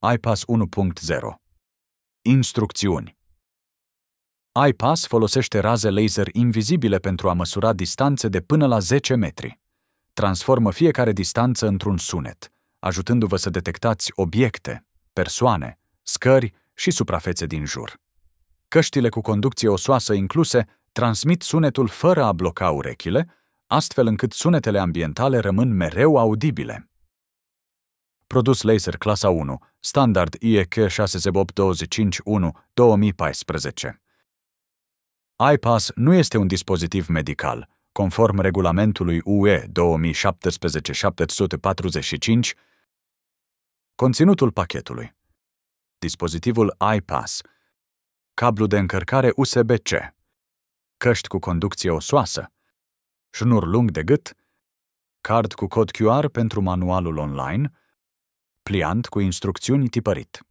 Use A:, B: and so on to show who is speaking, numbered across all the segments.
A: iPass 1.0. Instrucțiuni. iPass folosește raze laser invizibile pentru a măsura distanțe de până la 10 metri. Transformă fiecare distanță într-un sunet, ajutându-vă să detectați obiecte, persoane, scări și suprafețe din jur. Căștile cu conducție osoasă incluse transmit sunetul fără a bloca urechile, astfel încât sunetele ambientale rămân mereu audibile. Produs laser clasa 1, standard IEC 60825-1-2014. iPass nu este un dispozitiv medical, conform regulamentului UE 2017-745. Conținutul pachetului. Dispozitivul iPass. Cablu de încărcare USB-C. Căști cu conducție osoasă. Șnur lung de gât. Card cu cod QR pentru manualul online. Pliant cu instrucțiuni tipărit.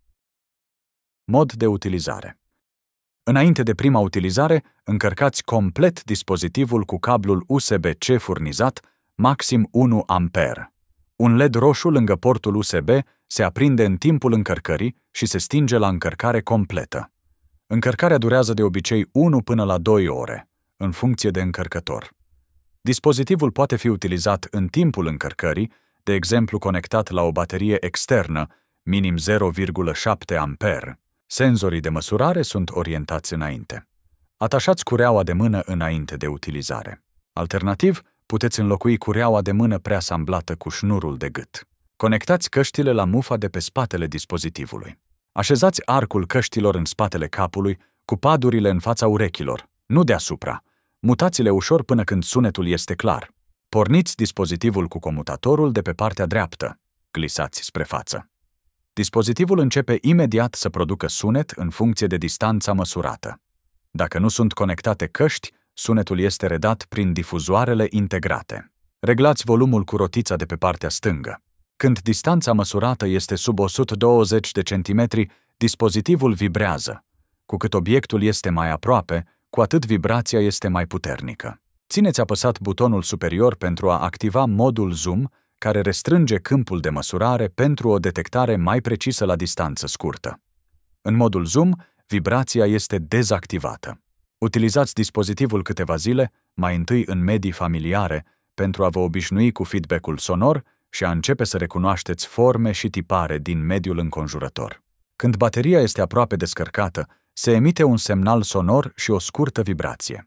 A: Mod de utilizare. Înainte de prima utilizare, încărcați complet dispozitivul cu cablul USB-C furnizat, maxim 1 A. Un LED roșu lângă portul USB se aprinde în timpul încărcării și se stinge la încărcare completă. Încărcarea durează de obicei 1 până la 2 ore, în funcție de încărcător. Dispozitivul poate fi utilizat în timpul încărcării, de exemplu conectat la o baterie externă, minim 0,7 A. Senzorii de măsurare sunt orientați înainte. Atașați cureaua de mână înainte de utilizare. Alternativ, puteți înlocui cureaua de mână preasamblată cu șnurul de gât. Conectați căștile la mufa de pe spatele dispozitivului. Așezați arcul căștilor în spatele capului, cu padurile în fața urechilor, nu deasupra. Mutați-le ușor până când sunetul este clar. Porniți dispozitivul cu comutatorul de pe partea dreaptă. Glisați spre față. Dispozitivul începe imediat să producă sunet în funcție de distanța măsurată. Dacă nu sunt conectate căști, sunetul este redat prin difuzoarele integrate. Reglați volumul cu rotița de pe partea stângă. Când distanța măsurată este sub 120 de centimetri, dispozitivul vibrează. Cu cât obiectul este mai aproape, cu atât vibrația este mai puternică. Țineți apăsat butonul superior pentru a activa modul zoom, care restrânge câmpul de măsurare pentru o detectare mai precisă la distanță scurtă. În modul zoom, vibrația este dezactivată. Utilizați dispozitivul câteva zile, mai întâi în medii familiare, pentru a vă obișnui cu feedback-ul sonor și a începe să recunoașteți forme și tipare din mediul înconjurător. Când bateria este aproape descărcată, se emite un semnal sonor și o scurtă vibrație.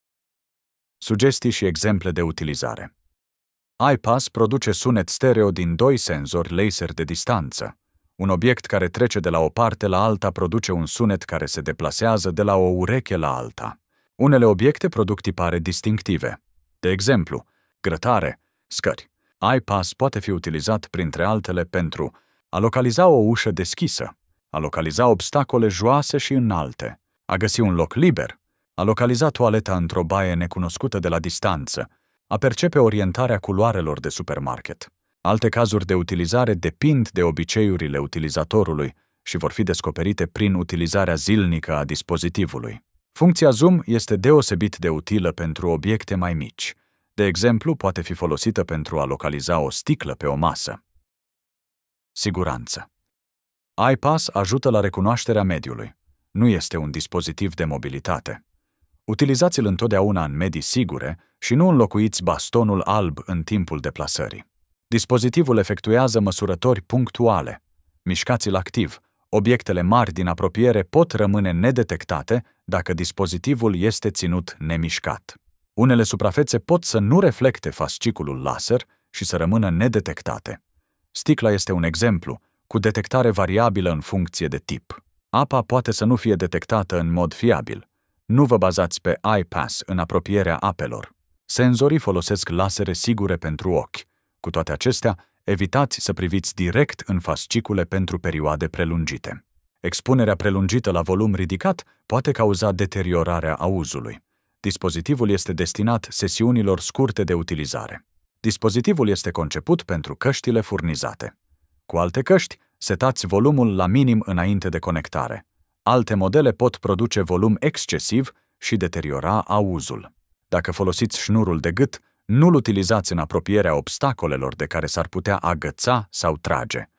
A: Sugestii și exemple de utilizare. iPass produce sunet stereo din 2 senzori laser de distanță. Un obiect care trece de la o parte la alta produce un sunet care se deplasează de la o ureche la alta. Unele obiecte produc tipare distinctive. De exemplu, grătare, scări. iPass poate fi utilizat, printre altele, pentru a localiza o ușă deschisă, a localiza obstacole joase și înalte, a găsi un loc liber, a localiza toaleta într-o baie necunoscută de la distanță, a percepe orientarea culoarelor de supermarket. Alte cazuri de utilizare depind de obiceiurile utilizatorului și vor fi descoperite prin utilizarea zilnică a dispozitivului. Funcția zoom este deosebit de utilă pentru obiecte mai mici. De exemplu, poate fi folosită pentru a localiza o sticlă pe o masă. Siguranță. iPass ajută la recunoașterea mediului. Nu este un dispozitiv de mobilitate. Utilizați-l întotdeauna în medii sigure și nu înlocuiți bastonul alb în timpul deplasării. Dispozitivul efectuează măsurători punctuale. Mișcați-l activ. Obiectele mari din apropiere pot rămâne nedetectate dacă dispozitivul este ținut nemișcat. Unele suprafețe pot să nu reflecte fasciculul laser și să rămână nedetectate. Sticla este un exemplu, cu detectare variabilă în funcție de tip. Apa poate să nu fie detectată în mod fiabil. Nu vă bazați pe iPass în apropierea apelor. Senzorii folosesc lasere sigure pentru ochi. Cu toate acestea, evitați să priviți direct în fascicule pentru perioade prelungite. Expunerea prelungită la volum ridicat poate cauza deteriorarea auzului. Dispozitivul este destinat sesiunilor scurte de utilizare. Dispozitivul este conceput pentru căștile furnizate. Cu alte căști, setați volumul la minim înainte de conectare. Alte modele pot produce volum excesiv și deteriora auzul. Dacă folosiți șnurul de gât, nu-l utilizați în apropierea obstacolelor de care s-ar putea agăța sau trage.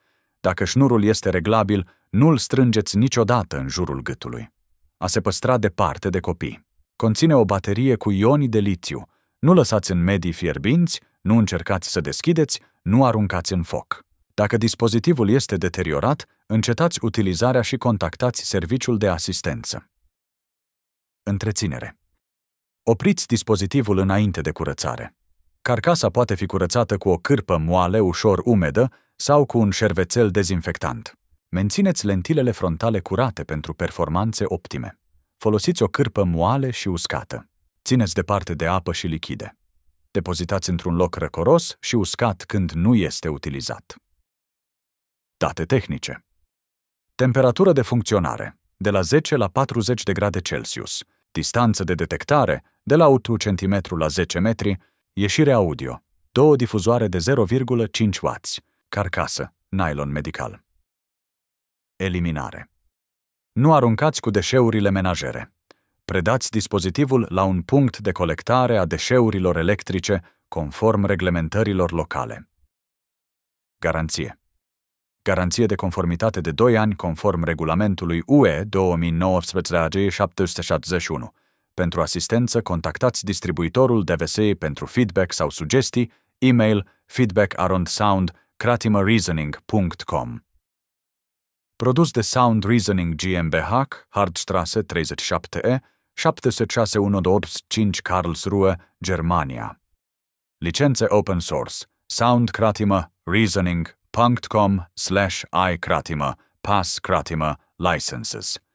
A: Dacă șnurul este reglabil, nu-l strângeți niciodată în jurul gâtului. A se păstra departe de copii. Conține o baterie cu ioni de litiu. Nu lăsați în medii fierbinți, nu încercați să deschideți, nu aruncați în foc. Dacă dispozitivul este deteriorat, încetați utilizarea și contactați serviciul de asistență. Întreținere. Opriți dispozitivul înainte de curățare. Carcasa poate fi curățată cu o cârpă moale, ușor umedă sau cu un șervețel dezinfectant. Mențineți lentilele frontale curate pentru performanțe optime. Folosiți o cârpă moale și uscată. Țineți departe de apă și lichide. Depozitați într-un loc răcoros și uscat când nu este utilizat. Date tehnice. Temperatură de funcționare, de la 10 la 40 de grade Celsius. Distanță de detectare, de la 1 cm la 10 metri. Ieșire audio, 2 difuzoare de 0,5 W. Carcasă, nylon medical. Eliminare. Nu aruncați cu deșeurile menajere. Predați dispozitivul la un punct de colectare a deșeurilor electrice conform reglementărilor locale. Garanție. Garanție de conformitate de 2 ani conform regulamentului UE 2019/761. Pentru asistență, contactați distribuitorul DVS pentru feedback sau sugestii, e-mail feedback@sound-reasoning.com. Produs de Sound Reasoning GmbH, Hardtstraße 37E, 76185 Karlsruhe, Germania. Licențe open source. Sound Kratima, Reasoning.com/iKratima, Pass Kratima, Licenses.